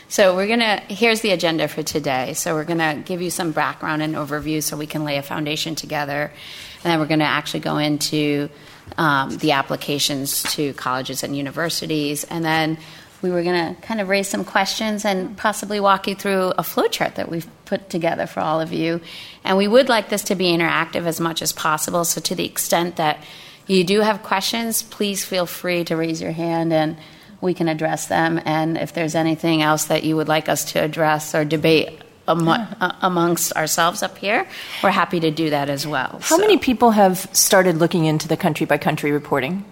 So here's the agenda for today. So we're going to give you some background and overview so we can lay a foundation together. And then we're going to actually go into the applications to colleges and universities. And then we were going to kind of raise some questions and possibly walk you through a flowchart that we've put together for all of you. And we would like this to be interactive as much as possible. So to the extent that you do have questions, please feel free to raise your hand and we can address them. And if there's anything else that you would like us to address or debate amongst ourselves up here, we're happy to do that as well. How many people have started looking into the country-by-country reporting?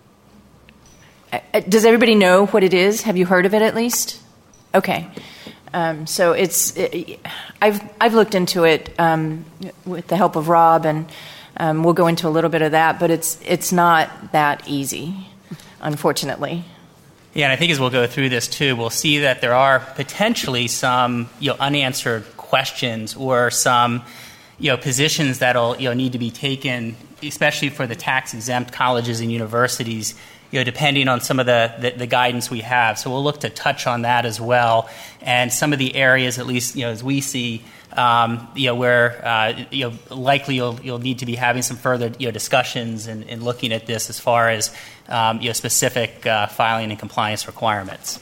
Does everybody know what it is? Have you heard of it at least? Okay. So I've looked into it with the help of Rob, and we'll go into a little bit of that, but it's not that easy, unfortunately. Yeah, and I think as we'll go through this too, we'll see that there are potentially some unanswered questions or some positions that'll need to be taken, especially for the tax-exempt colleges and universities, depending on some of the guidance we have. So we'll look to touch on that as well, and some of the areas, at least as we see, where likely you'll need to be having some further discussions and looking at this as far as specific filing and compliance requirements.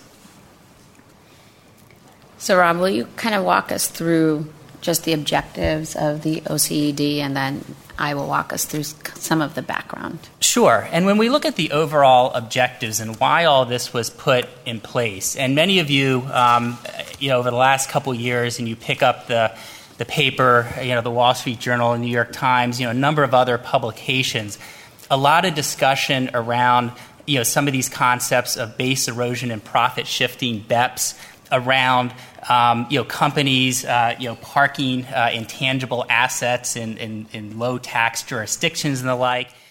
So Rob, will you kind of walk us through just the objectives of the OCED, and then I will walk us through some of the background. Sure. And when we look at the overall objectives and why all this was put in place, and many of you, over the last couple of years, and you pick up the paper, the Wall Street Journal, New York Times, a number of other publications, a lot of discussion around, some of these concepts of base erosion and profit shifting, BEPS, around companies parking intangible assets in low tax jurisdictions and the like.